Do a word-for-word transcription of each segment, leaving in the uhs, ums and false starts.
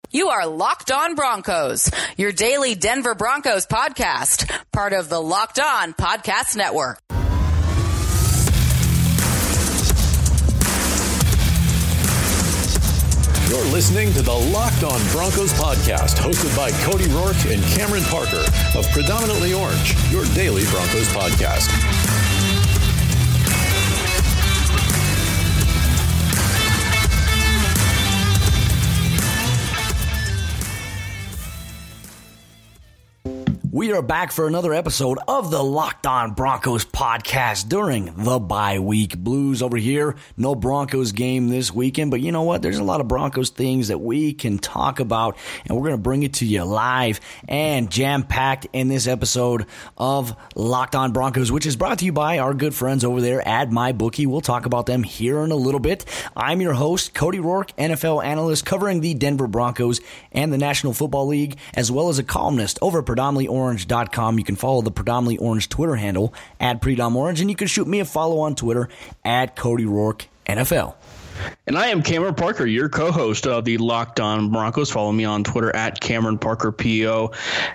You are Locked On Broncos, your daily Denver Broncos podcast, part of the Locked On Podcast Network. You're listening to the Locked On Broncos podcast, hosted by Cody Rourke and Cameron Parker of Predominantly Orange, your daily Broncos podcast. We are back for another episode of the Locked On Broncos podcast during the bye week. Blues over here, no Broncos game this weekend, but you know what? There's a lot of Broncos things that we can talk about, and we're going to bring it to you live and jam-packed in this episode of Locked On Broncos, which is brought to you by our good friends over there at MyBookie. We'll talk about them here in a little bit. I'm your host, Cody Rourke, N F L analyst covering the Denver Broncos and the National Football League, as well as a columnist over at Predominantly Orange dot com. You can follow the Predominantly Orange Twitter handle at Predom Orange, and you can shoot me a follow on Twitter at Cody Rourke N F L. And I am Cameron Parker, your co-host of the Locked On Broncos. Follow me on Twitter at Cameron Parker P O,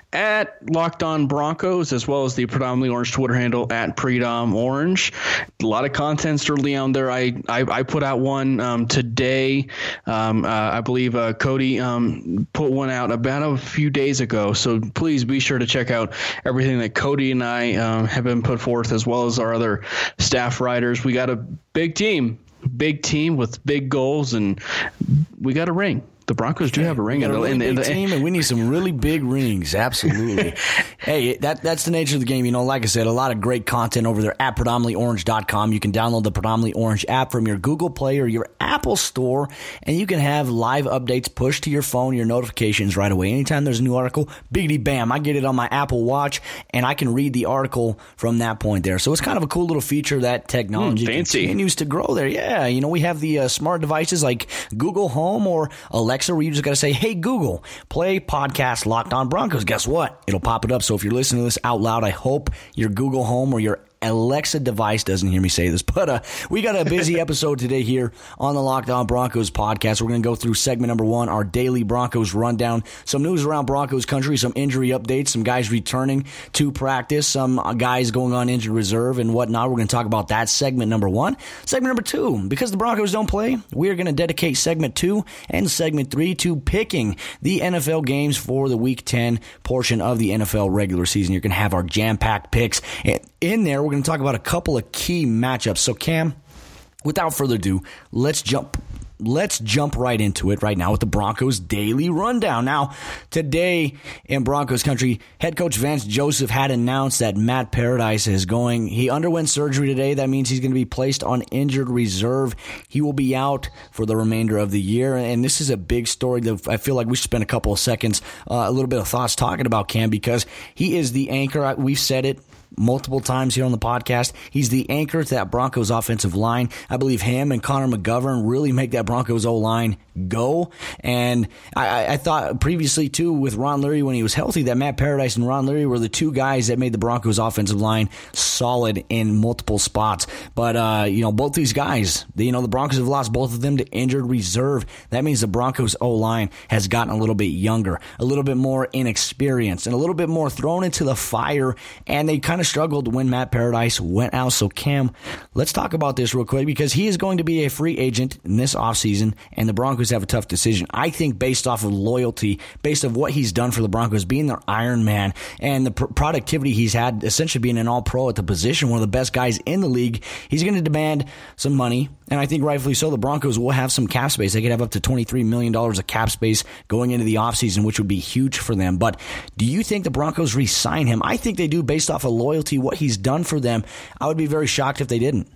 at Locked On Broncos, as well as the Predominantly Orange Twitter handle at Predom Orange. A lot of content certainly on there. I I, I put out one um, today. Um, uh, I believe uh, Cody um, put one out about a few days ago. So please be sure to check out everything that Cody and I um, have been put forth, as well as our other staff writers. We got a big team. Big team with big goals, and we got a ring. The Broncos do have a ring. We got a really in the, big in the, team, and we need some really big rings. Absolutely. Hey, that that's the nature of the game. You know, like I said, a lot of great content over there at Predominantly Orange dot com. You can download the Predominantly Orange app from your Google Play or your Apple Store, and you can have live updates pushed to your phone, your notifications right away. Anytime there's a new article, biggity bam, I get it on my Apple Watch, and I can read the article from that point there. So it's kind of a cool little feature that technology mm, fancy. continues to grow there. Yeah, you know, we have the uh, smart devices like Google Home or Alexa, where you just got to say, hey, Google, play podcast Locked On Broncos. Guess what? It'll pop it up. So if you're listening to this out loud, I hope your Google Home or your Alexa device doesn't hear me say this, but uh, we got a busy episode today here on the Locked On Broncos podcast. We're going to go through segment number one, our daily Broncos rundown, some news around Broncos country, some injury updates, some guys returning to practice, some guys going on injured reserve and whatnot. We're going to talk about that segment number one. Segment number two, because the Broncos don't play, we are going to dedicate segment two and segment three to picking the N F L games for the week ten portion of the N F L regular season. You're going to have our jam-packed picks. In there, we're going to talk about a couple of key matchups. So, Cam, without further ado, let's jump let's jump right into it right now with the Broncos daily rundown. Now, today in Broncos country, head coach Vance Joseph had announced that Matt Paradise is going. He underwent surgery today. That means he's going to be placed on injured reserve. He will be out for the remainder of the year. And this is a big story that I feel like we should spend a couple of seconds, uh, a little bit of thoughts talking about, Cam, because he is the anchor. We've said it multiple times here on the podcast. He's the anchor to that Broncos offensive line. I believe him and Connor McGovern really make that Broncos O-line go. And I, I thought previously, too, with Ron Leary when he was healthy, that Matt Paradise and Ron Leary were the two guys that made the Broncos offensive line solid in multiple spots. But, uh, you know, both these guys, you know, the Broncos have lost both of them to injured reserve. That means the Broncos O-line has gotten a little bit younger, a little bit more inexperienced, and a little bit more thrown into the fire. And they kind of struggled when Matt Paradise went out. So, Cam, let's talk about this real quick, because he is going to be a free agent in this offseason, and the Broncos have a tough decision. I think based off of loyalty, based of what he's done for the Broncos, being their Iron Man, and the pr- productivity he's had, essentially being an all-pro at the position, one of the best guys in the league, he's going to demand some money, and I think rightfully so. The Broncos will have some cap space. They could have up to twenty-three million dollars of cap space going into the offseason, which would be huge for them. But do you think the Broncos re-sign him? I think they do, based off of loyalty, what he's done for them. I would be very shocked if they didn't.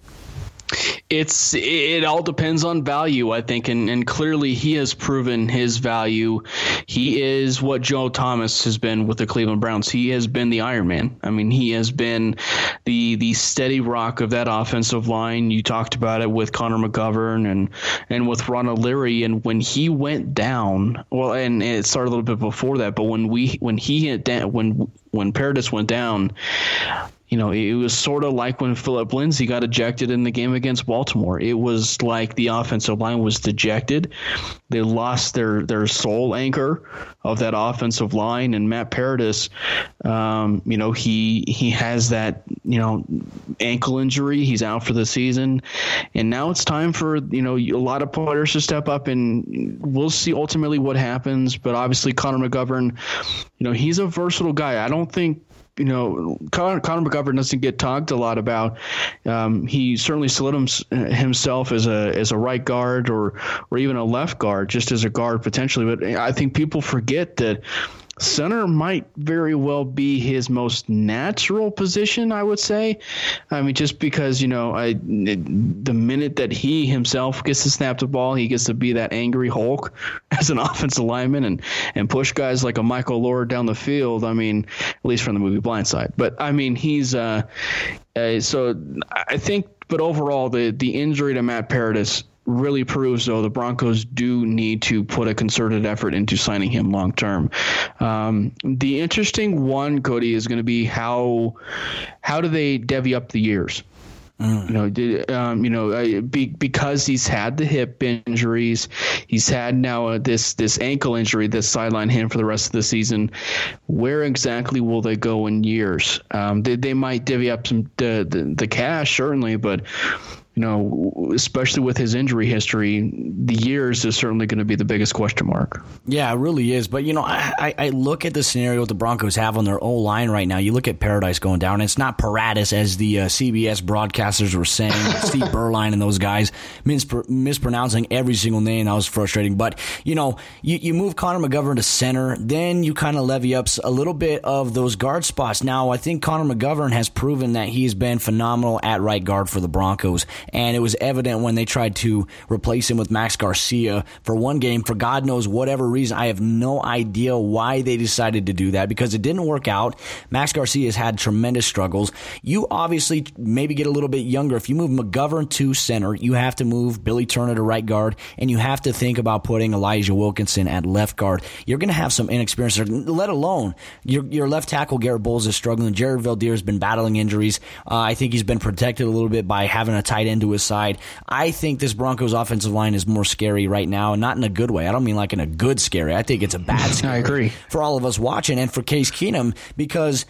It's it all depends on value, I think, and, and clearly he has proven his value. He is what Joe Thomas has been with the Cleveland Browns. He has been the Iron Man. I mean, he has been the the steady rock of that offensive line. You talked about it with Connor McGovern and and with Ronald Leary. And when he went down, well, and it started a little bit before that, but when we when he hit down, when when Paradis went down, you know, it was sort of like when Philip Lindsay got ejected in the game against Baltimore. It was like the offensive line was dejected. They lost their, their sole anchor of that offensive line. And Matt Paradis, um, you know, he he has that, you know, ankle injury. He's out for the season. And now it's time for, you know, a lot of players to step up, and we'll see ultimately what happens. But obviously Connor McGovern, you know, he's a versatile guy. I don't think, you know, Connor, Connor McGovern doesn't get talked a lot about. Um, he certainly solidified himself as a as a right guard or or even a left guard, just as a guard potentially. But I think people forget that center might very well be his most natural position, I would say. I mean, just because, you know, I, the minute that he himself gets to snap the ball, he gets to be that angry Hulk as an offensive lineman and, and push guys like a Michael Lord down the field. I mean, at least from the movie Blindside. But, I mean, he's uh, uh, – so I think – but overall, the, the injury to Matt Paradis really proves, though, the Broncos do need to put a concerted effort into signing him long term. Um, the interesting one, Cody, is going to be how how do they divvy up the years? Mm. You know, did, um, you know, uh, be, because he's had the hip injuries, he's had now uh, this this ankle injury that's sidelined him for the rest of the season. Where exactly will they go in years? Um, they they might divvy up some the the, the cash, certainly, but you know, especially with his injury history, the years is certainly going to be the biggest question mark. Yeah, it really is. But, you know, I, I look at the scenario the Broncos have on their O-line right now. You look at Paradis going down, and it's not Paradis, as the uh, C B S broadcasters were saying, Steve Berline and those guys mispr- mispronouncing every single name. That was frustrating. But, you know, you, you move Connor McGovern to center, then you kind of levy up a little bit of those guard spots. Now, I think Connor McGovern has proven that he's been phenomenal at right guard for the Broncos. And it was evident when they tried to replace him with Max Garcia for one game, for God knows whatever reason. I have no idea why they decided to do that, because it didn't work out. Max Garcia has had tremendous struggles. You obviously maybe get a little bit younger. If you move McGovern to center, you have to move Billy Turner to right guard, and you have to think about putting Elijah Wilkinson at left guard. You're going to have some inexperience, let alone your, your left tackle, Garrett Bowles, is struggling. Jared Valdir has been battling injuries. Uh, I think he's been protected a little bit by having a tight end to his side. I think this Broncos offensive line is more scary right now, and not in a good way. I don't mean like in a good scary. I think it's a bad scary. I agree. For all of us watching and for Case Keenum, because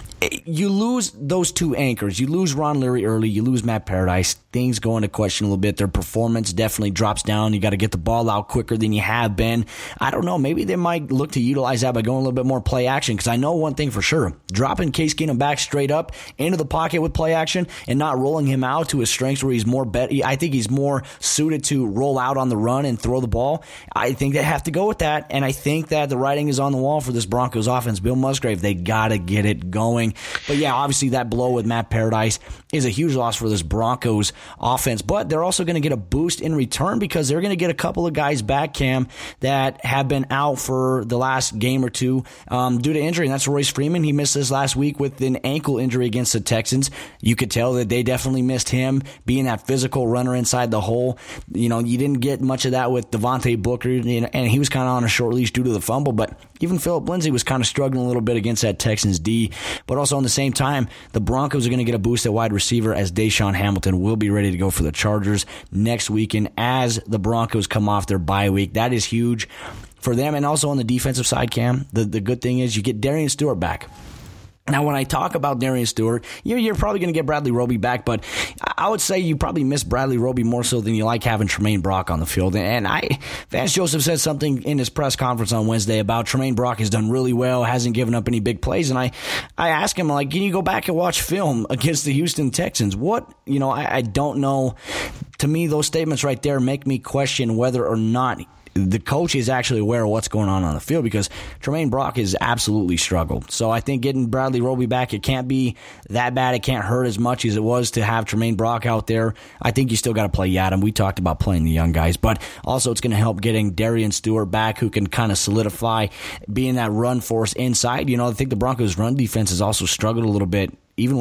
you lose those two anchors. You lose Ron Leary early. You lose Matt Paradis. Things go into question a little bit. Their performance definitely drops down. You got to get the ball out quicker than you have been. I don't know. Maybe they might look to utilize that by going a little bit more play action, because I know one thing for sure. Dropping Case Keenum back straight up into the pocket with play action and not rolling him out to his strengths where he's more bet. I think he's more suited to roll out on the run and throw the ball. I think they have to go with that, and I think that the writing is on the wall for this Broncos offense. Bill Musgrave, they got to get it going. But yeah, obviously that blow with Matt Paradis is a huge loss for this Broncos offense. But they're also going to get a boost in return, because they're going to get a couple of guys back, Cam, that have been out for the last game or two um, due to injury. And that's Royce Freeman. He missed this last week with an ankle injury against the Texans. You could tell that they definitely missed him, being that physical runner inside the hole. You know, you didn't get much of that with Devontae Booker, and he was kind of on a short leash due to the fumble. But even Philip Lindsay was kind of struggling a little bit against that Texans D. But also on the same time, the Broncos are going to get a boost at wide receiver, as Deshaun Hamilton will be ready to go for the Chargers next weekend as the Broncos come off their bye week. That is huge for them. And also on the defensive side, Cam, the, the good thing is you get Darian Stewart back. Now, when I talk about Darian Stewart, you're, you're probably going to get Bradley Roby back, but I would say you probably miss Bradley Roby more so than you like having Tremaine Brock on the field. And I, Vance Joseph said something in his press conference on Wednesday about Tremaine Brock has done really well, hasn't given up any big plays. And I, I asked him, like, can you go back and watch film against the Houston Texans? What, you know, I, I don't know. To me, those statements right there make me question whether or not the coach is actually aware of what's going on on the field, because Tremaine Brock has absolutely struggled. So I think getting Bradley Roby back, it can't be that bad. It can't hurt as much as it was to have Tremaine Brock out there. I think you still got to play Yadam. We talked about playing the young guys, but also it's going to help getting Darian Stewart back, who can kind of solidify being that run force inside. You know, I think the Broncos' run defense has also struggled a little bit, even with him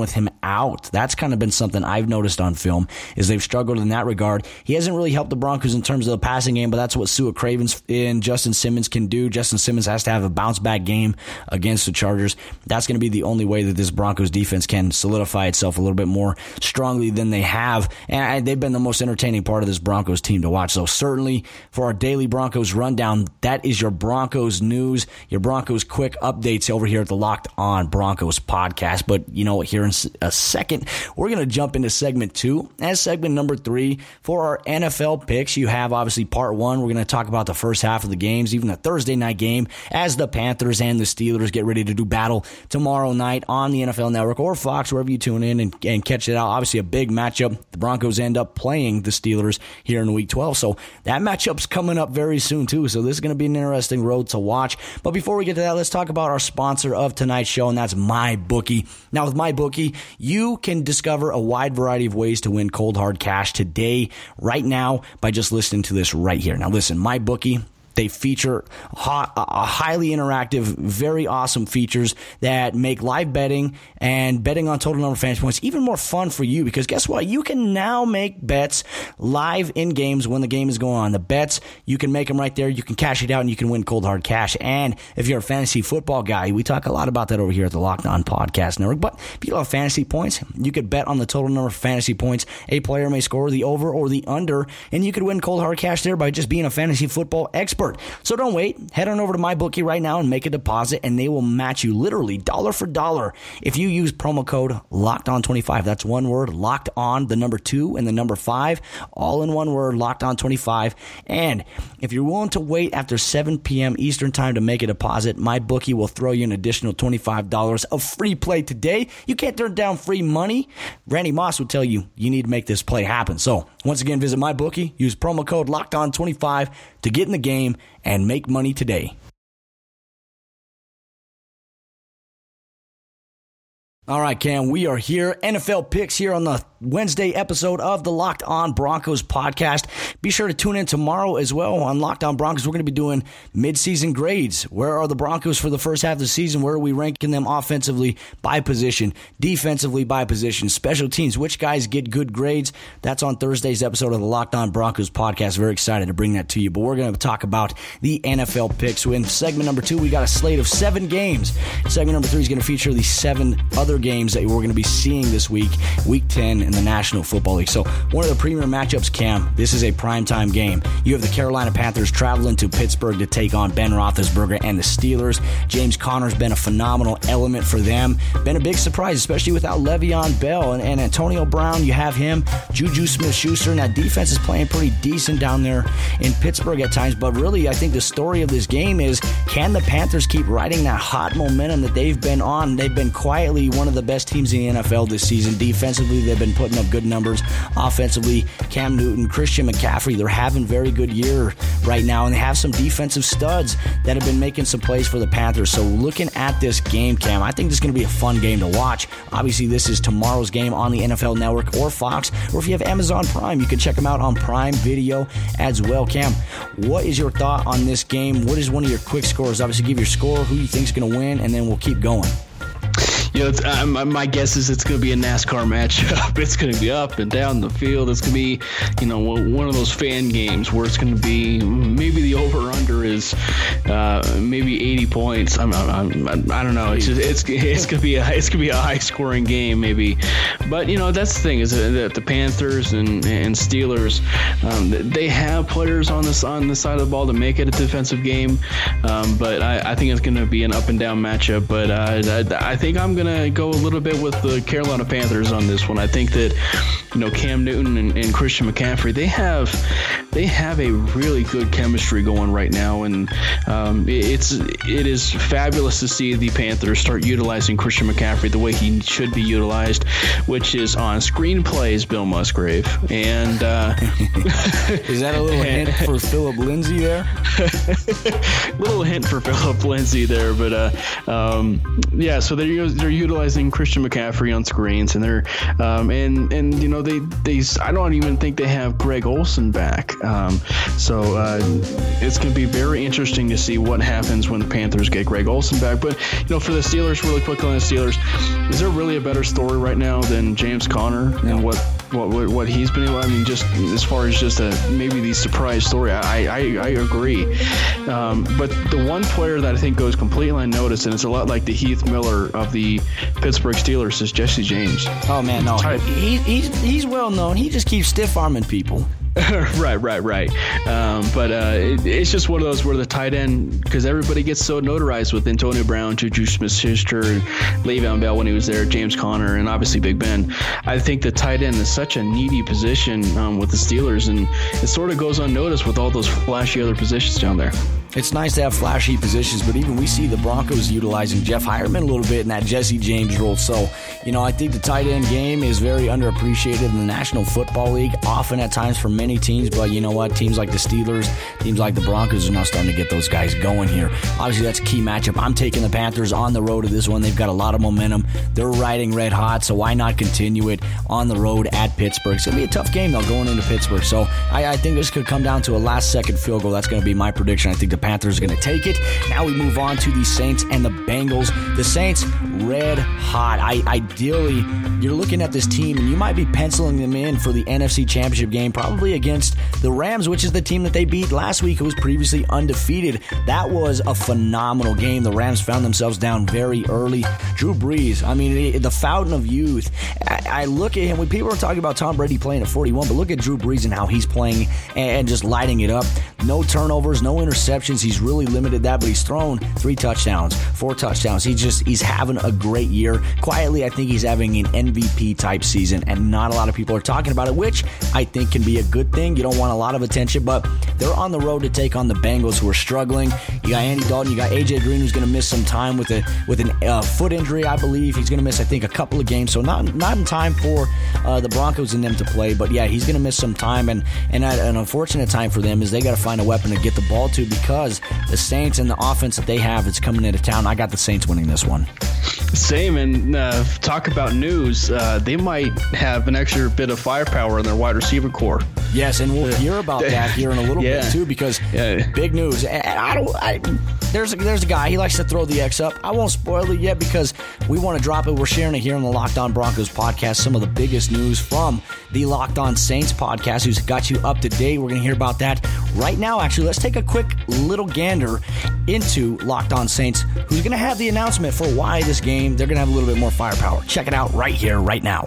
out. That's kind of been something I've noticed on film, is they've struggled in that regard. He hasn't really helped the Broncos in terms of the passing game, but that's what Sua Cravens and Justin Simmons can do. Justin Simmons has to have a bounce-back game against the Chargers. That's going to be the only way that this Broncos defense can solidify itself a little bit more strongly than they have, and they've been the most entertaining part of this Broncos team to watch. So certainly for our daily Broncos rundown, that is your Broncos news, your Broncos quick updates over here at the Locked On Broncos podcast. But you know, here in a second, we're going to jump into segment two. As segment number three for our N F L picks, you have obviously part one. We're going to talk about the first half of the games, even the Thursday night game, as the Panthers and the Steelers get ready to do battle tomorrow night on the N F L Network or Fox, wherever you tune in and, and catch it out. Obviously a big matchup. The Broncos end up playing the Steelers here in week twelve. So that matchup's coming up very soon too. So this is going to be an interesting road to watch. But before we get to that, let's talk about our sponsor of tonight's show, and that's MyBookie. Now with MyBookie, you can discover a wide variety of ways to win cold hard cash today, right now, by just listening to this right here. Now listen, MyBookie, they feature hot, uh, highly interactive, very awesome features that make live betting and betting on total number of fantasy points even more fun for you, because guess what? You can now make bets live in games when the game is going on. The bets, you can make them right there. You can cash it out and you can win cold hard cash. And if you're a fantasy football guy, we talk a lot about that over here at the Locked On Podcast Network. But if you love fantasy points, you could bet on the total number of fantasy points a player may score, the over or the under, and you could win cold hard cash there by just being a fantasy football expert. So don't wait. Head on over to MyBookie right now and make a deposit, and they will match you literally dollar for dollar if you use promo code locked on twenty-five. That's one word, locked on, the number two and the number five, all in one word, locked on twenty-five. And if you're willing to wait after seven p.m. Eastern time to make a deposit, MyBookie will throw you an additional twenty-five dollars of free play today. You can't turn down free money. Randy Moss would tell you you need to make this play happen. So once again, visit MyBookie, use promo code locked on twenty-five to get in the game and make money today. All right, Cam, we are here. N F L picks here on the Wednesday episode of the Locked On Broncos podcast. Be sure to tune in tomorrow as well on Locked On Broncos. We're going to be doing midseason grades. Where are the Broncos for the first half of the season? Where are we ranking them offensively by position, defensively by position, special teams? Which guys get good grades? That's on Thursday's episode of the Locked On Broncos podcast. Very excited to bring that to you. But we're going to talk about the N F L picks. So in segment number two, we got a slate of seven games. Segment number three is going to feature the seven other games that we're going to be seeing this week, week ten in the National Football League. So one of the premier matchups, Cam, this is a primetime game. You have the Carolina Panthers traveling to Pittsburgh to take on Ben Roethlisberger and the Steelers. James Conner's been a phenomenal element for them. Been a big surprise, especially without Le'Veon Bell and, and Antonio Brown. You have him, Juju Smith-Schuster, and that defense is playing pretty decent down there in Pittsburgh at times. But really, I think the story of this game is, can the Panthers keep riding that hot momentum that they've been on? They've been quietly one of the best teams in the N F L this season. Defensively, they've been putting up good numbers. Offensively, Cam Newton, Christian McCaffrey, they're having a very good year right now, and they have some defensive studs that have been making some plays for the Panthers. So looking at this game, Cam, I think this is going to be a fun game to watch. Obviously, this is tomorrow's game on the N F L Network or Fox, or if you have Amazon Prime, you can check them out on Prime Video as well. Cam, what is your thought on this game? What is one of your quick scores? Obviously, give your score, who you think is going to win, and then we'll keep going. You know, it's, uh, my, my guess is it's going to be a NASCAR matchup. It's going to be up and down the field. It's going to be, you know, one of those fan games where it's going to be maybe the over/under is uh, maybe eighty points. I'm, I'm, I'm, I don't know. It's just, it's it's going to be a it's going to be a high scoring game maybe. But you know, that's the thing is that the Panthers and and Steelers, um, they have players on this on the side of the ball to make it a defensive game. Um, but I, I think it's going to be an up and down matchup. But uh, I, I think I'm going to go a little bit with the Carolina Panthers on this one. I think that, you know, Cam Newton and, and Christian McCaffrey, they have they have a really good chemistry going right now, and um, it's it is fabulous to see the Panthers start utilizing Christian McCaffrey the way he should be utilized, which is on screenplays, Bill Musgrave. And uh, is that a little hint for Philip Lindsay there? Little hint for Philip Lindsay there, but uh, um, yeah. So they're they're utilizing Christian McCaffrey on screens, and they're um, and and you know they they I don't even think they have Greg Olsen back. Um, so uh, it's going to be very interesting to see what happens when the Panthers get Greg Olsen back. But, you know, for the Steelers, really quick on the Steelers, is there really a better story right now than James Conner and what, what, what, what he's been able? I mean, just as far as just a maybe the surprise story, I, I, I agree. Um, but the one player that I think goes completely unnoticed, and it's a lot like the Heath Miller of the Pittsburgh Steelers, is Jesse James. Oh, man, no. He, he's, he's well known. He just keeps stiff-arming people. right, right, right. Um, but uh, it, it's just one of those where the tight end, because everybody gets so notarized with Antonio Brown, Juju Smith-Schuster, Le'Veon Bell when he was there, James Conner, and obviously Big Ben. I think the tight end is such a needy position um, with the Steelers, and it sort of goes unnoticed with all those flashy other positions down there. It's nice to have flashy positions, but even we see the Broncos utilizing Jeff Hireman a little bit in that Jesse James role. So, you know, I think the tight end game is very underappreciated in the National Football League, often at times for many teams. But you know what? Teams like the Steelers, teams like the Broncos are now starting to get those guys going here. Obviously, that's a key matchup. I'm taking the Panthers on the road to this one. They've got a lot of momentum. They're riding red hot, so why not continue it on the road at Pittsburgh? It's going to be a tough game, though, going into Pittsburgh. So I, I think this could come down to a last-second field goal. That's going to be my prediction. I think the Panthers are going to take it. Now we move on to the Saints and the Bengals. The Saints, red hot. I, ideally, you're looking at this team, and you might be penciling them in for the N F C Championship game, probably against the Rams, which is the team that they beat last week, who was previously undefeated. That was a phenomenal game. The Rams found themselves down very early. Drew Brees, I mean, the fountain of youth. I, I look at him. When people are talking about Tom Brady playing at forty-one, but look at Drew Brees and how he's playing and just lighting it up. No turnovers, no interceptions. He's really limited that, but he's thrown three touchdowns, four touchdowns. He just he's having a great year. Quietly, I think he's having an M V P type season, and not a lot of people are talking about it, which I think can be a good thing. You don't want a lot of attention, but they're on the road to take on the Bengals, who are struggling. You got Andy Dalton, you got A J Green, who's going to miss some time with a with an uh, foot injury, I believe. He's going to miss, I think, a couple of games, so not not in time for uh, the Broncos and them to play. But yeah, he's going to miss some time, and and an unfortunate time for them is they got to find a weapon to get the ball to, because the Saints and the offense that they have is coming into town. I got the Saints winning this one. Same, and uh, talk about news. Uh, they might have an extra bit of firepower in their wide receiver core. Yes, and we'll hear about that here in a little yeah. bit too, because yeah. big news. And I don't. I, there's a, there's a guy, he likes to throw the X up. I won't spoil it yet because we want to drop it. We're sharing it here on the Locked On Broncos podcast. Some of the biggest news from the Locked On Saints podcast, who's got you up to date. We're going to hear about that right now. Actually, let's take a quick little gander into Locked On Saints, who's going to have the announcement for why this game they're going to have a little bit more firepower. Check it out right here, right now.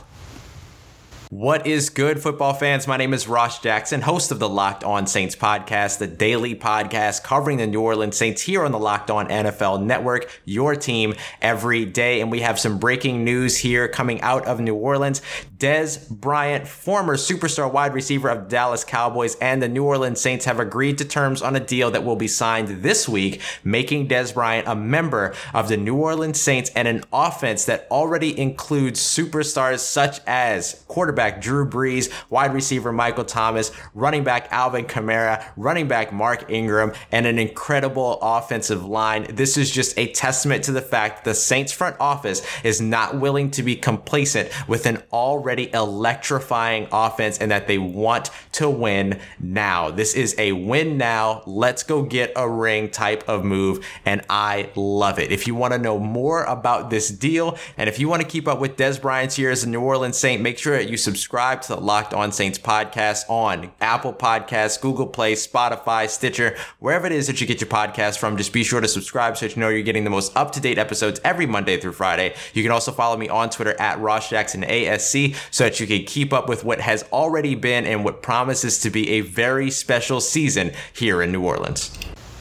What is good, football fans? My name is Ross Jackson, host of the Locked On Saints podcast, the daily podcast covering the New Orleans Saints here on the Locked On N F L Network, your team every day. And we have some breaking news here coming out of New Orleans. Dez Bryant, former superstar wide receiver of the Dallas Cowboys, and the New Orleans Saints have agreed to terms on a deal that will be signed this week, making Dez Bryant a member of the New Orleans Saints and an offense that already includes superstars such as quarterback Drew Brees, wide receiver Michael Thomas, running back Alvin Kamara, running back Mark Ingram, and an incredible offensive line. This is just a testament to the fact the Saints front office is not willing to be complacent with an already electrifying offense, and that they want to win now. This is a win now, let's go get a ring type of move, and I love it. If you want to know more about this deal, and if you want to keep up with Dez Bryant's year as a New Orleans Saint, make sure that you subscribe to the Locked On Saints podcast on Apple Podcasts, Google Play, Spotify, Stitcher, wherever it is that you get your podcast from. Just be sure to subscribe so that you know you're getting the most up-to-date episodes every Monday through Friday. You can also follow me on Twitter at Ross Jackson A S C so that you can keep up with what has already been and what promises to be a very special season here in New Orleans.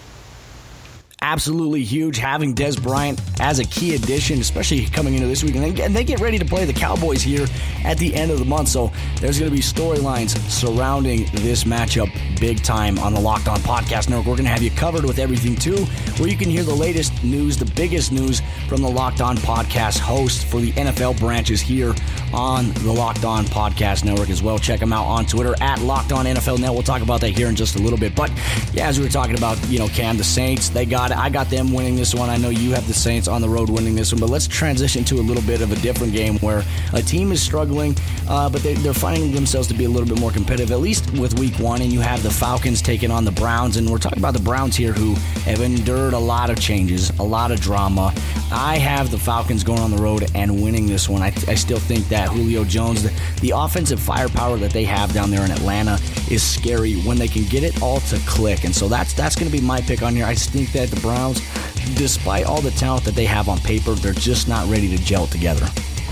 Absolutely huge having Dez Bryant as a key addition, especially coming into this week. And they, and they get ready to play the Cowboys here at the end of the month. So there's going to be storylines surrounding this matchup big time on the Locked On Podcast Network. We're going to have you covered with everything, too, where you can hear the latest news, the biggest news from the Locked On Podcast host for the N F L branches here on the Locked On Podcast Network as well. Check them out on Twitter at Locked On N F L Net. We'll talk about that here in just a little bit. But, yeah, as we were talking about, you know, Cam, the Saints, they got I got them winning this one. I know you have the Saints on the road winning this one, but let's transition to a little bit of a different game where a team is struggling, uh, but they, they're finding themselves to be a little bit more competitive, at least with week one, and you have the Falcons taking on the Browns, and we're talking about the Browns here who have endured a lot of changes, a lot of drama. I have the Falcons going on the road and winning this one. I, I still think that Julio Jones, the, the offensive firepower that they have down there in Atlanta is scary when they can get it all to click, and so that's that's going to be my pick on here. I just think that the Browns, despite all the talent that they have on paper, they're just not ready to gel together.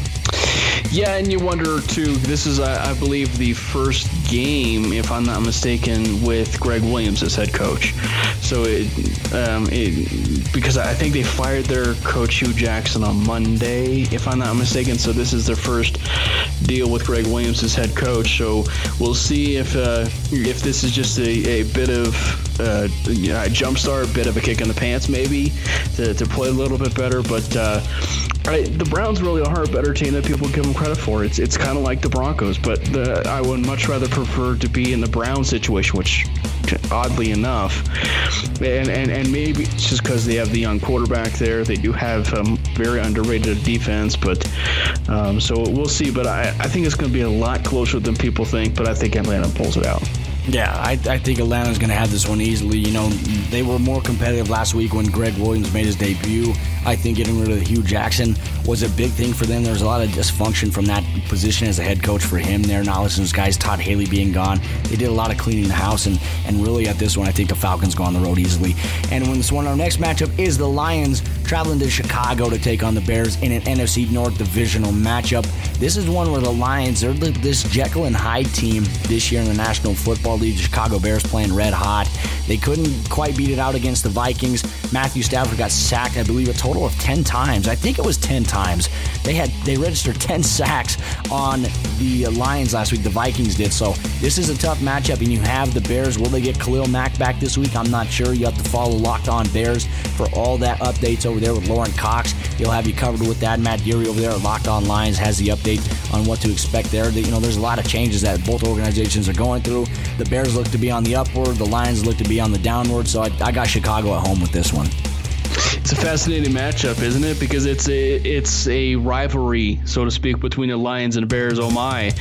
Yeah, and you wonder, too, this is, I, I believe, the first game, if I'm not mistaken, with Greg Williams as head coach. So, it, um, it because I think they fired their coach, Hugh Jackson, on Monday, if I'm not mistaken. So, this is their first deal with Greg Williams as head coach. So, we'll see if uh, if this is just a, a bit of uh, a jump start, a bit of a kick in the pants, maybe, to, to play a little bit better. But uh, I, the Browns really are a better team than people give them credit for. It's it's kind of like the Broncos, but the, I would much rather prefer to be in the Browns situation, which oddly enough, and, and, and maybe it's just because they have the young quarterback there. They do have a um, very underrated defense, but um, so we'll see. But I, I think it's going to be a lot closer than people think, but I think Atlanta pulls it out. Yeah, I, I think Atlanta's going to have this one easily. You know, they were more competitive last week when Greg Williams made his debut. I think getting rid of Hugh Jackson was a big thing for them. There was a lot of dysfunction from that position as a head coach for him there. Now, listen to those guys, Todd Haley being gone. They did a lot of cleaning the house, and, and really at this one, I think the Falcons go on the road easily. And when this one, our next matchup is the Lions traveling to Chicago to take on the Bears in an N F C North divisional matchup. This is one where the Lions, they're this Jekyll and Hyde team this year in the National Football League. The Chicago Bears playing red hot. They couldn't quite beat it out against the Vikings. Matthew Stafford got sacked, I believe, a total of ten times. I think it was ten times. They had they registered ten sacks on the Lions last week. The Vikings did. So this is a tough matchup, and you have the Bears. Will they get Khalil Mack back this week? I'm not sure. You have to follow Locked On Bears for all that updates over there with Lauren Cox. He'll have you covered with that. Matt Geary over there at Locked On Lions has the update on what to expect there. You know, there's a lot of changes that both organizations are going through. The Bears look to be on the upward. The Lions look to be on the downward. So I, I got Chicago at home with this one. It's a fascinating matchup, isn't it? Because it's a it's a rivalry, so to speak, between the Lions and the Bears. Oh my,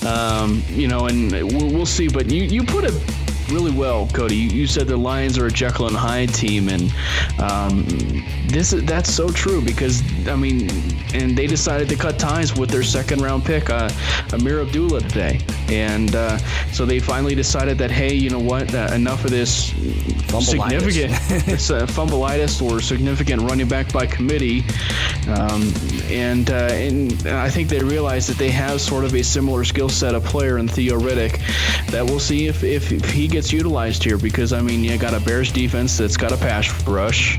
um, you know, and we'll, we'll see. But you, you put it really well, Cody. You, you said the Lions are a Jekyll and Hyde team, and um, this is that's so true because I mean, and they decided to cut ties with their second round pick, uh, Amir Abdullah today, and uh, so they finally decided that hey, you know what, uh, enough of this significant it's a fumbleitis or significant running back by committee, um, and uh, and I think they realized that they have sort of a similar skill set of player in Theo Riddick that we'll see if, if, if he gets utilized here because I mean you got a Bears defense that's got a pass rush.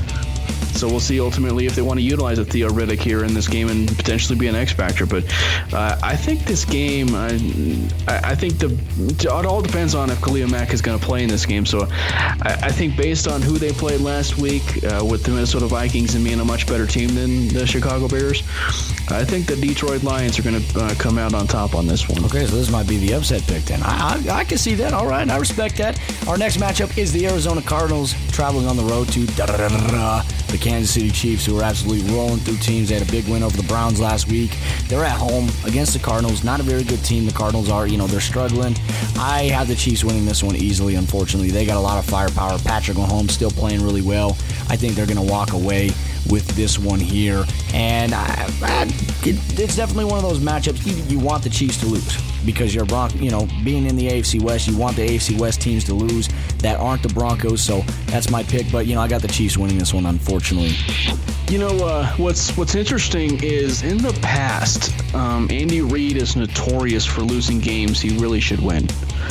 So we'll see ultimately if they want to utilize a Theo Riddick here in this game and potentially be an X factor. But uh, I think this game, I, I think the it all depends on if Khalil Mack is going to play in this game. So I, I think based on who they played last week uh, with the Minnesota Vikings and being a much better team than the Chicago Bears, I think the Detroit Lions are going to uh, come out on top on this one. Okay, so this might be the upset pick then. I, I, I can see that. All right, I respect that. Our next matchup is the Arizona Cardinals traveling on the road to the Kansas City Chiefs, who are absolutely rolling through teams. They had a big win over the Browns last week. They're at home against the Cardinals. Not a very good team. The Cardinals are, you know, they're struggling. I have the Chiefs winning this one easily, unfortunately. They got a lot of firepower. Patrick Mahomes still playing really well. I think they're going to walk away with this one here. And I, I, it, it's definitely one of those matchups you, you want the Chiefs to lose because you're Bron- you know, being in the A F C West, you want the A F C West teams to lose that aren't the Broncos. So that's my pick. But, you know, I got the Chiefs winning this one, unfortunately. You know, uh, what's what's interesting is in the past, um, Andy Reid is notorious for losing games he really should win.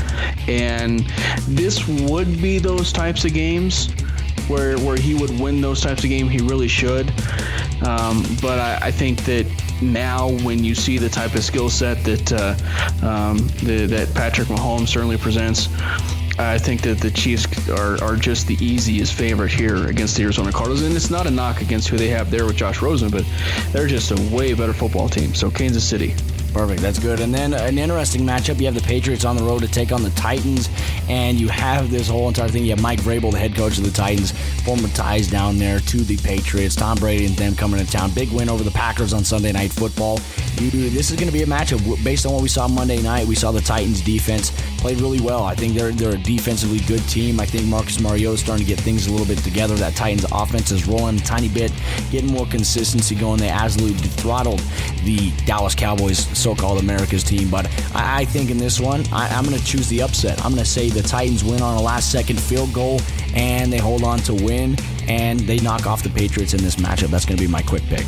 And this would be those types of games where where he would win those types of games he really should. Um, but I, I think that now when you see the type of skill set that uh, um, the, that Patrick Mahomes certainly presents, I think that the Chiefs are, are just the easiest favorite here against the Arizona Cardinals. And it's not a knock against who they have there with Josh Rosen, but they're just a way better football team. So Kansas City. Perfect. That's good. And then an interesting matchup. You have the Patriots on the road to take on the Titans, and you have this whole entire thing. You have Mike Vrabel, the head coach of the Titans, former ties down there to the Patriots. Tom Brady and them coming to town. Big win over the Packers on Sunday Night Football. You, this is going to be a matchup based on what we saw Monday night. We saw the Titans defense played really well. I think they're they're a defensively good team. I think Marcus Mariota is starting to get things a little bit together. That Titans offense is rolling a tiny bit, getting more consistency going. They absolutely throttled the Dallas Cowboys, so-called America's team. But I, I think in this one, I, I'm going to choose the upset. I'm going to say the Titans win on a last-second field goal, and they hold on to win, and they knock off the Patriots in this matchup. That's going to be my quick pick.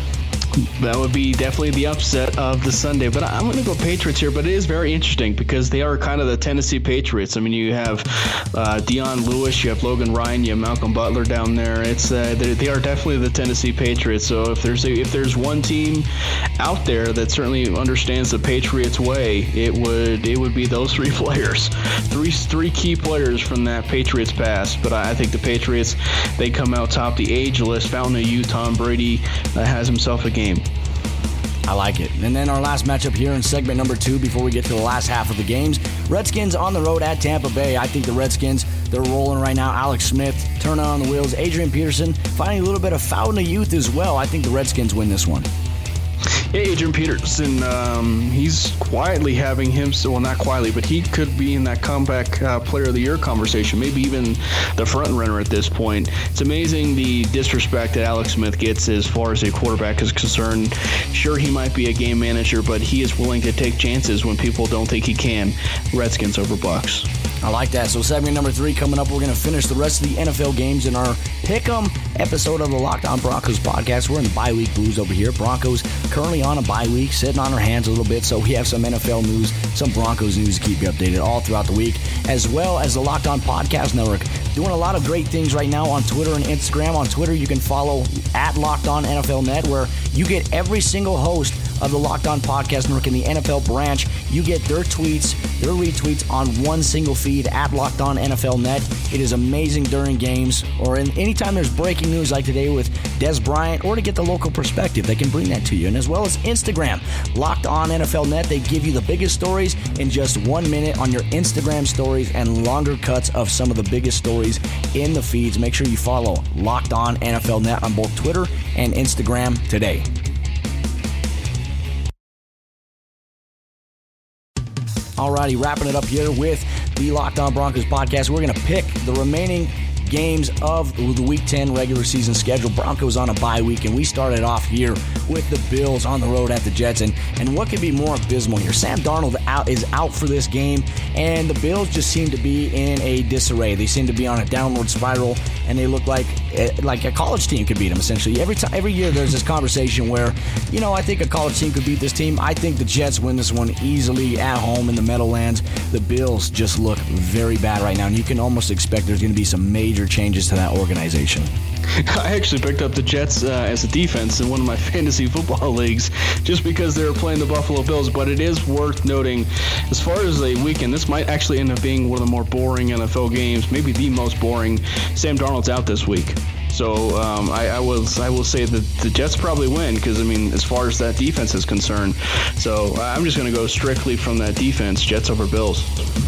That would be definitely the upset of the Sunday. But I'm going to go Patriots here. But it is very interesting because they are kind of the Tennessee Patriots. I mean, you have uh, Dion Lewis, you have Logan Ryan, you have Malcolm Butler down there. It's uh, they, they are definitely the Tennessee Patriots. So if there's a, if there's one team out there that certainly understands the Patriots way, it would it would be those three players, three three key players from that Patriots past. But I, I think the Patriots, they come out top. The ageless fountain of youth, Tom Brady, uh, has himself a game. I like it. And then our last matchup here in segment number two before we get to the last half of the games. Redskins on the road at Tampa Bay. I think the Redskins, they're rolling right now. Alex Smith turning on the wheels. Adrian Peterson finding a little bit of fountain of youth as well. I think the Redskins win this one. Yeah, Adrian Peterson, um, he's quietly having him, well, not quietly, but he could be in that comeback uh, player of the year conversation, maybe even the front runner at this point. It's amazing the disrespect that Alex Smith gets as far as a quarterback is concerned. Sure, he might be a game manager, but he is willing to take chances when people don't think he can. Redskins over Bucks. I like that. So segment number three coming up. We're going to finish the rest of the N F L games in our Pick'em episode of the Locked On Broncos podcast. We're in the bye week blues over here. Broncos currently on a bye week, sitting on our hands a little bit. So we have some N F L news, some Broncos news to keep you updated all throughout the week, as well as the Locked On Podcast Network. Doing a lot of great things right now on Twitter and Instagram. On Twitter, you can follow at Locked On N F L Net, where you get every single host of the Locked On Podcast Network in the N F L branch. You get their tweets, their retweets on one single feed at Locked On N F L Net. It is amazing during games or in, anytime there's breaking news like today with Des Bryant, or to get the local perspective, they can bring that to you. And as well as Instagram, Locked On N F L Net, they give you the biggest stories in just one minute on your Instagram stories and longer cuts of some of the biggest stories in the feeds. Make sure you follow Locked On N F L Net on both Twitter and Instagram today. Alrighty, wrapping it up here with the Locked On Broncos podcast. We're going to pick the remaining games of the Week ten regular season schedule. Broncos on a bye week, and we started off here with the Bills on the road at the Jets. And, and what could be more abysmal here? Sam Darnold out is out for this game, and the Bills just seem to be in a disarray. They seem to be on a downward spiral, and they look like like a college team could beat them, essentially. Every time, every year there's this conversation where, you know, I think a college team could beat this team. I think the Jets win this one easily at home in the Meadowlands. The Bills just look very bad right now, and you can almost expect there's going to be some major changes to that organization. I actually picked up the Jets uh, as a defense in one of my fantasy football leagues just because they were playing the Buffalo Bills, but it is worth noting, as far as a weekend, this might actually end up being one of the more boring N F L games, maybe the most boring. Sam Darnold's out this week. So um, I, I will I will say that the Jets probably win because, I mean, as far as that defense is concerned. So I'm just going to go strictly from that defense, Jets over Bills.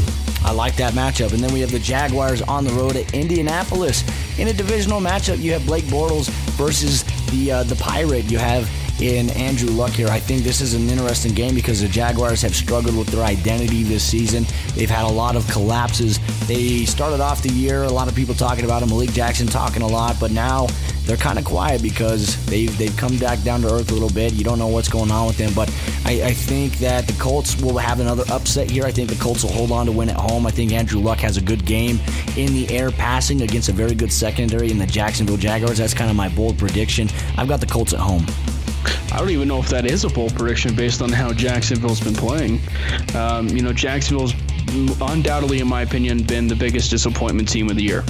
I like that matchup. And then we have the Jaguars on the road at Indianapolis. In a divisional matchup, you have Blake Bortles versus the uh, the Pirate. You have in Andrew Luck here. I think this is an interesting game because the Jaguars have struggled with their identity this season. They've had a lot of collapses. They started off the year, a lot of people talking about him, Malik Jackson talking a lot, but now they're kind of quiet because they've, they've come back down to earth a little bit. You don't know what's going on with them, but I, I think that the Colts will have another upset here. I think the Colts will hold on to win at home. I think Andrew Luck has a good game in the air passing against a very good secondary in the Jacksonville Jaguars. That's kind of my bold prediction. I've got the Colts at home. I don't even know if that is a bold prediction based on how Jacksonville's been playing. Um, you know, Jacksonville's undoubtedly, in my opinion, been the biggest disappointment team of the year.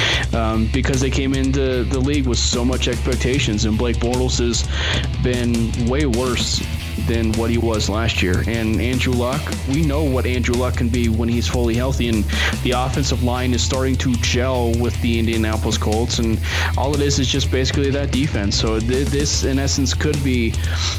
Um, because they came into the league with so much expectations, and Blake Bortles has been way worse than what he was last year. And Andrew Luck, we know what Andrew Luck can be when he's fully healthy, and the offensive line is starting to gel with the Indianapolis Colts, and all it is is just basically that defense. So th- this, in essence, could be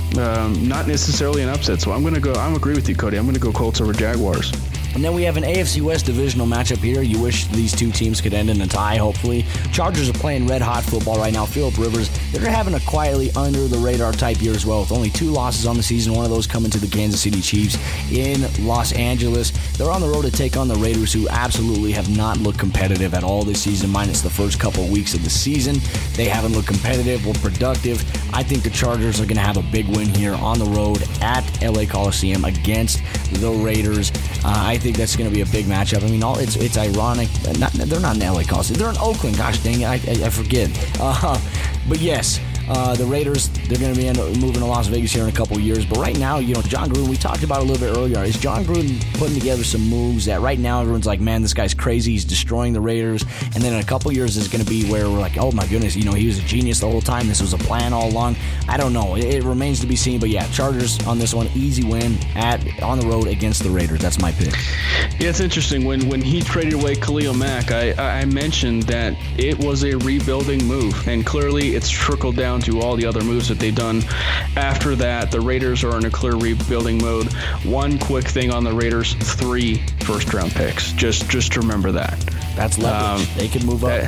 um, not necessarily an upset. So I'm going to go, I'm agree with you, Cody. I'm going to go Colts over Jaguars. And then we have an A F C West divisional matchup here. You wish these two teams could end in a tie, hopefully. Chargers are playing red-hot football right now. Phillip Rivers, they're having a quietly under-the-radar type year as well, with only two losses on the season, one of those coming to the Kansas City Chiefs in Los Angeles. They're on the road to take on the Raiders, who absolutely have not looked competitive at all this season, minus the first couple of weeks of the season. They haven't looked competitive or productive. I think the Chargers are going to have a big win here on the road at L A Coliseum against the Raiders. Uh, I think that's going to be a big matchup. I mean, all it's it's ironic. Not, they're not in L A Coliseum. They're in Oakland. Gosh dang it, I, I, I forget. Uh, but yes, uh, the Raiders, they're going to be moving to Las Vegas here in a couple of years. But right now, you know, John Gruden, we talked about it a little bit earlier. Is John Gruden putting together some moves that right now everyone's like, man, this guy's crazy. He's destroying the Raiders. And then in a couple of years is going to be where we're like, oh my goodness, you know, he was a genius the whole time. This was a plan all along. I don't know. It, it remains to be seen. But yeah, Chargers on this one, easy win at on the road against the Raiders. That's my pick. Yeah, it's interesting. When when he traded away Khalil Mack, I, I mentioned that it was a rebuilding move, and clearly it's trickled down to all the other moves that they've done after that. The Raiders are in a clear rebuilding mode. One quick thing on the Raiders, three first-round picks. Just just remember that. That's leverage. Um, they can move up.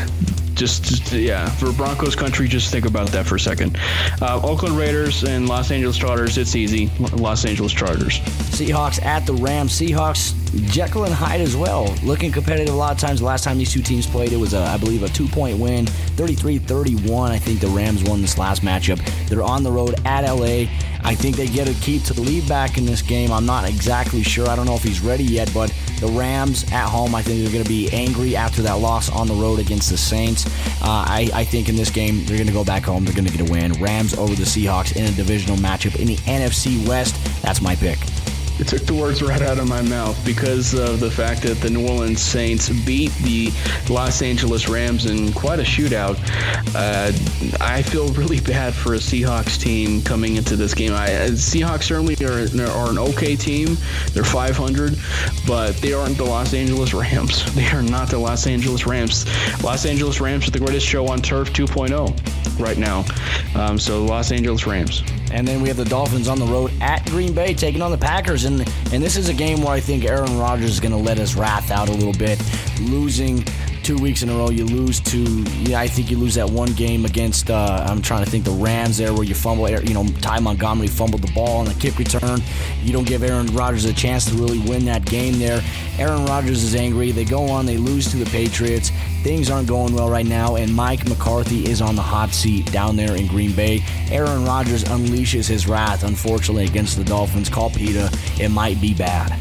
Just, just, yeah, for Broncos country, just think about that for a second. Uh, Oakland Raiders and Los Angeles Chargers, it's easy. Los Angeles Chargers. Seahawks at the Rams. Seahawks, Jekyll and Hyde as well. Looking competitive a lot of times. The last time these two teams played, it was, a, I believe, a two-point win. thirty-three thirty-one. I think the Rams won this last matchup. They're on the road at L A. I think they get a keep to the lead back in this game. I'm not exactly sure. I don't know if he's ready yet, but the Rams at home, I think they're going to be angry after that loss on the road against the Saints. Uh, I, I think in this game, they're going to go back home. They're going to get a win. Rams over the Seahawks in a divisional matchup in the N F C West. That's my pick. It took the words right out of my mouth because of the fact that the New Orleans Saints beat the Los Angeles Rams in quite a shootout. Uh, I feel really bad for a Seahawks team coming into this game. I, Seahawks certainly are, are an okay team. They're five hundred, but they aren't the Los Angeles Rams. They are not the Los Angeles Rams. Los Angeles Rams are the greatest show on turf two point oh right now. Um, so Los Angeles Rams. And then we have the Dolphins on the road at Green Bay taking on the Packers. And and this is a game where I think Aaron Rodgers is going to let his wrath out a little bit. Losing two weeks in a row, you lose to, yeah, I think you lose that one game against, uh, I'm trying to think, the Rams there where you fumble, you know, Ty Montgomery fumbled the ball on the kick return. You don't give Aaron Rodgers a chance to really win that game there. Aaron Rodgers is angry. They go on, they lose to the Patriots. Things aren't going well right now, and Mike McCarthy is on the hot seat down there in Green Bay. Aaron Rodgers unleashes his wrath, unfortunately, against the Dolphins. Call PETA. It might be bad.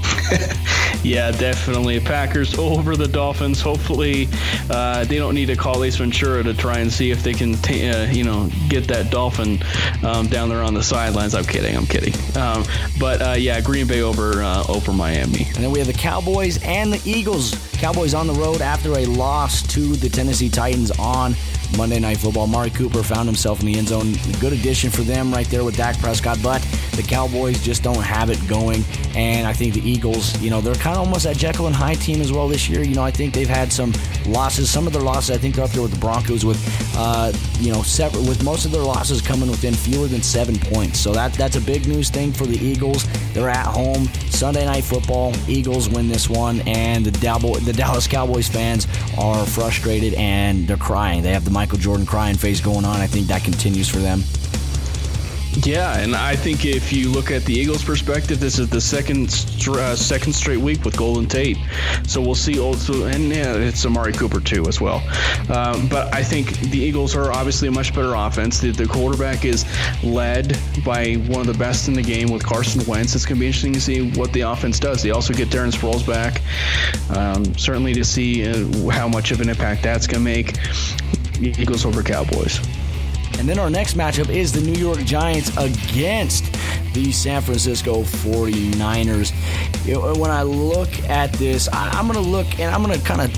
Yeah, definitely. Packers over the Dolphins. Hopefully, uh, they don't need to call Ace Ventura to try and see if they can, t- uh, you know, get that Dolphin um, down there on the sidelines. I'm kidding. I'm kidding. Um, but uh, yeah, Green Bay over uh, over Miami. And then we have the Cowboys and the Eagles. Cowboys on the road after a loss to the Tennessee Titans on Monday Night Football. Mari Cooper found himself in the end zone. A good addition for them right there with Dak Prescott, but the Cowboys just don't have it going. And I think the Eagles, you know, they're kind of almost that Jekyll and Hyde team as well this year. You know, I think they've had some losses. Some of their losses, I think they're up there with the Broncos with, uh, you know, separate, with most of their losses coming within fewer than seven points. So that that's a big news thing for the Eagles. They're at home. Sunday Night Football. Eagles win this one, and the, Dalbo- the Dallas Cowboys fans are frustrated and they're crying. They have the Michael Jordan crying face going on. I think that continues for them. Yeah, and I think if you look at the Eagles' perspective, this is the second uh, second straight week with Golden Tate. So we'll see also, and yeah, it's Amari Cooper too as well. Um, but I think the Eagles are obviously a much better offense. The, the quarterback is led by one of the best in the game with Carson Wentz. It's going to be interesting to see what the offense does. They also get Darren Sproles back. Um, certainly to see uh, how much of an impact that's going to make. Eagles over Cowboys. And then our next matchup is the New York Giants against the San Francisco forty-niners. You know, when I look at this, I, I'm going to look, and I'm going to kind of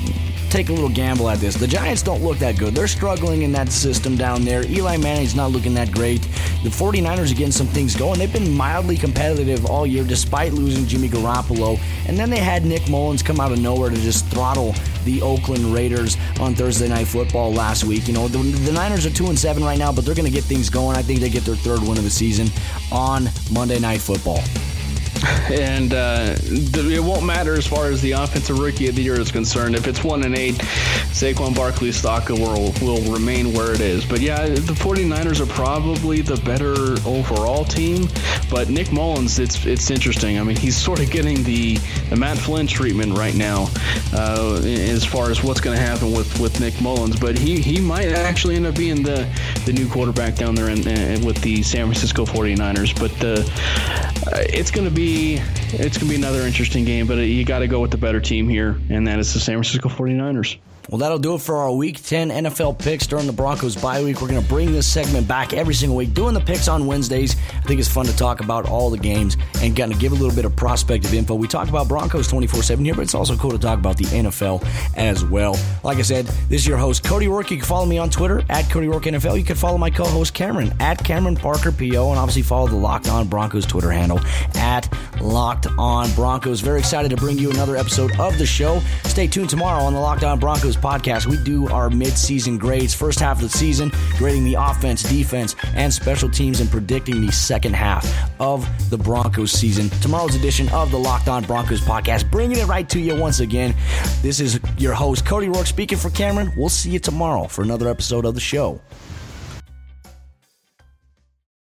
take a little gamble at this. The Giants don't look that good. They're struggling in that system down there. Eli Manning's not looking that great. The 49ers are getting some things going. They've been mildly competitive all year despite losing Jimmy Garoppolo. And then they had Nick Mullins come out of nowhere to just throttle the Oakland Raiders on Thursday Night Football last week. You know, the, the Niners are two and seven right now, but they're going to get things going. I think they get their third win of the season on Monday Night Football. And uh, it won't matter as far as the offensive rookie of the year is concerned. If it's one and eight, Saquon Barkley's stock will, will remain where it is. But yeah, the 49ers are probably the better overall team. But Nick Mullins, it's it's interesting. I mean, he's sort of getting the, the Matt Flynn treatment right now uh, as far as what's going to happen with, with Nick Mullins. But he, he might actually end up being the, the new quarterback down there in, in, with the San Francisco 49ers. But uh, it's going to be It's going to be another interesting game, but you got to go with the better team here, and that is the San Francisco 49ers. Well, that'll do it for our Week ten N F L picks during the Broncos bye week. We're going to bring this segment back every single week, doing the picks on Wednesdays. I think it's fun to talk about all the games and kind of give a little bit of prospective info. We talk about Broncos twenty-four seven here, but it's also cool to talk about the N F L as well. Like I said, this is your host, Cody Rourke. You can follow me on Twitter, at Cody Rourke N F L. You can follow my co-host, Cameron, at Cameron Parker P O, and obviously follow the Locked On Broncos Twitter handle, at Locked On Broncos. Very excited to bring you another episode of the show. Stay tuned tomorrow on the Locked On Broncos podcast. We do our mid-season grades, first half of the season, grading the offense, defense, and special teams, and predicting the second half of the Broncos season. Tomorrow's edition of the Locked On Broncos podcast, bringing it right to you once again. This is your host, Cody Rourke, speaking for Cameron. We'll see you tomorrow for another episode of the show.